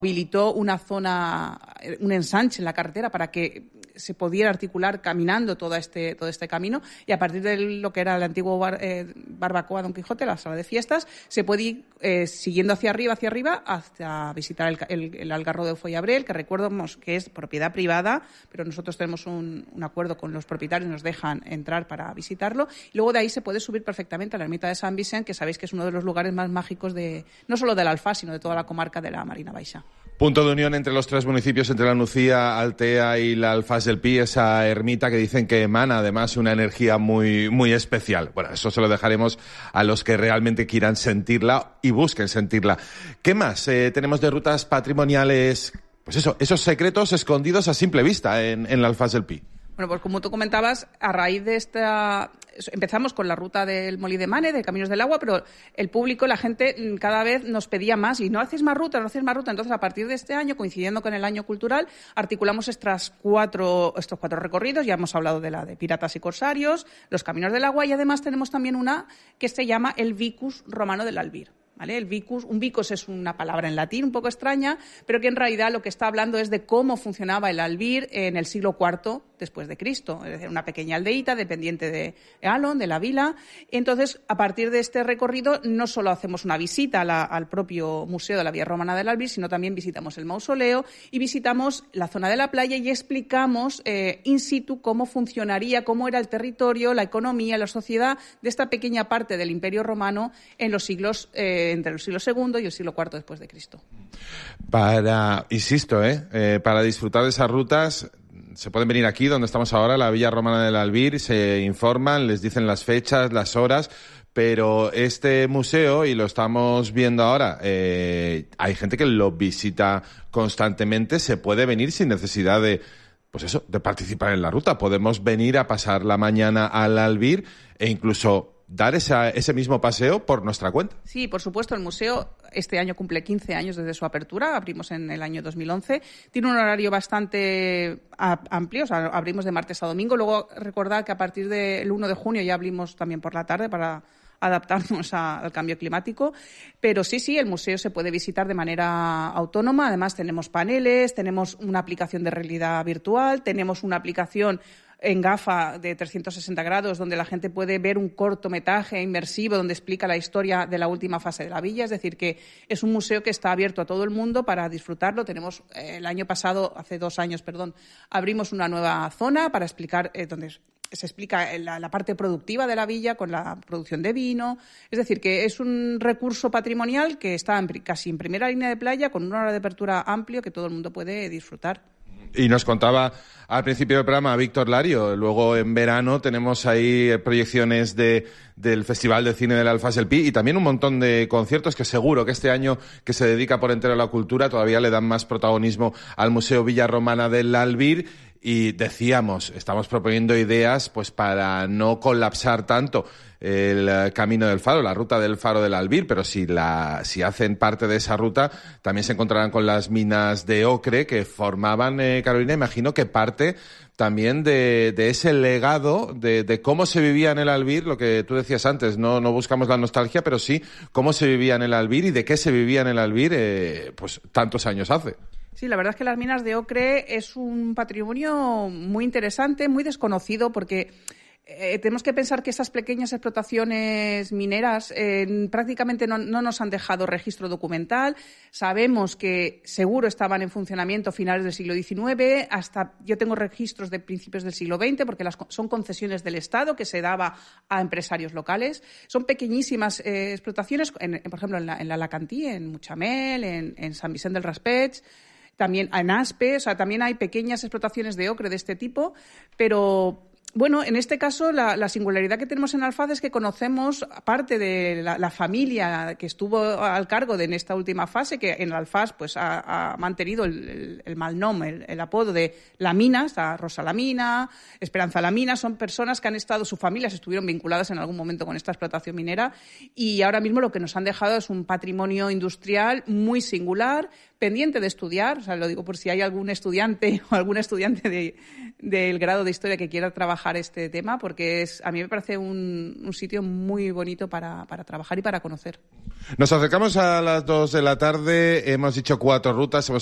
habilitó una zona, un ensanche en la carretera para que se pudiera articular caminando todo este camino, y a partir de lo que era el antiguo barbacoa Don Quijote, la sala de fiestas, se puede ir siguiendo hacia arriba, hasta visitar el Algarrobo de Follabrel, que recordemos que es propiedad privada, pero nosotros tenemos un acuerdo con los propietarios, nos dejan entrar para visitarlo, y luego de ahí se puede subir perfectamente a la ermita de San Vicente, que sabéis que es uno de los lugares más mágicos no solo del Alfaz, sino de toda la comarca de la Marina Baixa. Punto de unión entre los tres municipios, entre la Nucía, Altea y la Alfaz del Pi, esa ermita que dicen que emana además una energía muy, muy especial. Bueno, eso se lo dejaremos a los que realmente quieran sentirla y busquen sentirla. ¿Qué más tenemos de rutas patrimoniales? Pues eso, esos secretos escondidos a simple vista en la Alfaz del Pi. Bueno, pues como tú comentabas, a raíz de empezamos con la ruta del Molí de Mane, de Caminos del Agua, pero el público, la gente cada vez nos pedía más y no hacéis más ruta. Entonces, a partir de este año, coincidiendo con el año cultural, articulamos estos cuatro recorridos. Ya hemos hablado de la de Piratas y Corsarios, los Caminos del Agua, y además tenemos también una que se llama el Vicus Romano del Albir. ¿Vale? Un vicus es una palabra en latín un poco extraña, pero que en realidad lo que está hablando es de cómo funcionaba el albir en el siglo IV después de Cristo, es decir, una pequeña aldeíta dependiente de Alon, de la vila. Entonces, a partir de este recorrido, no solo hacemos una visita al propio Museo de la Vía Romana del Albir, sino también visitamos el mausoleo y visitamos la zona de la playa y explicamos in situ cómo funcionaría, cómo era el territorio, la economía, la sociedad de esta pequeña parte del Imperio Romano en los siglos entre el siglo II y el siglo IV después de Cristo. Para disfrutar de esas rutas, se pueden venir aquí, donde estamos ahora, la Villa Romana del Albir, se informan, les dicen las fechas, las horas, pero este museo, y lo estamos viendo ahora, hay gente que lo visita constantemente, se puede venir sin necesidad de participar en la ruta. Podemos venir a pasar la mañana al Albir e incluso dar ese mismo paseo por nuestra cuenta. Sí, por supuesto. El museo este año cumple 15 años desde su apertura. Abrimos en el año 2011. Tiene un horario bastante amplio, o sea, abrimos de martes a domingo. Luego, recordad que a partir del 1 de junio ya abrimos también por la tarde para adaptarnos al cambio climático. Pero sí, el museo se puede visitar de manera autónoma. Además, tenemos paneles, tenemos una aplicación de realidad virtual, tenemos una aplicación en gafa de 360 grados, donde la gente puede ver un cortometraje inmersivo donde explica la historia de la última fase de la villa. Es decir, que es un museo que está abierto a todo el mundo para disfrutarlo. Tenemos, hace 2 años, abrimos una nueva zona para explicar donde se explica la parte productiva de la villa con la producción de vino. Es decir, que es un recurso patrimonial que está casi en primera línea de playa, con una hora de apertura amplio que todo el mundo puede disfrutar. Y nos contaba al principio del programa Víctor Lario, luego en verano tenemos ahí proyecciones del Festival de Cine del Alfaz del Pi y también un montón de conciertos que seguro que este año, que se dedica por entero a la cultura, todavía le dan más protagonismo al Museo Villa Romana del Albir. Y decíamos, estamos proponiendo ideas pues para no colapsar tanto el camino del Faro, la ruta del Faro del Albir, pero si hacen parte de esa ruta, también se encontrarán con las minas de ocre que formaban, Carolina, imagino que parte también de ese legado de cómo se vivía en el Albir, lo que tú decías antes, no buscamos la nostalgia, pero sí cómo se vivía en el Albir y de qué se vivía en el Albir pues tantos años hace. Sí, la verdad es que las minas de ocre es un patrimonio muy interesante, muy desconocido, porque tenemos que pensar que estas pequeñas explotaciones mineras prácticamente no nos han dejado registro documental. Sabemos que seguro estaban en funcionamiento finales del siglo XIX, yo tengo registros de principios del siglo XX, porque son concesiones del Estado que se daba a empresarios locales. Son pequeñísimas explotaciones, por ejemplo, en la Alacantí, en Mutxamel, en San Vicente del Raspeig, también en Aspe, o sea, también hay pequeñas explotaciones de ocre de este tipo, pero bueno, en este caso la singularidad que tenemos en Alfaz es que conocemos parte de la familia que estuvo al cargo en esta última fase, que en Alfaz pues ha mantenido el malnom, el apodo de La Mina. Está Rosa La Mina, Esperanza La Mina, son personas que han estado, sus familias estuvieron vinculadas en algún momento con esta explotación minera, y ahora mismo lo que nos han dejado es un patrimonio industrial muy singular, pendiente de estudiar, o sea, lo digo por si hay algún estudiante o alguna estudiante del grado de Historia que quiera trabajar este tema, porque a mí me parece un sitio muy bonito para trabajar y para conocer. Nos acercamos a las 2 de la tarde, hemos dicho 4 rutas, hemos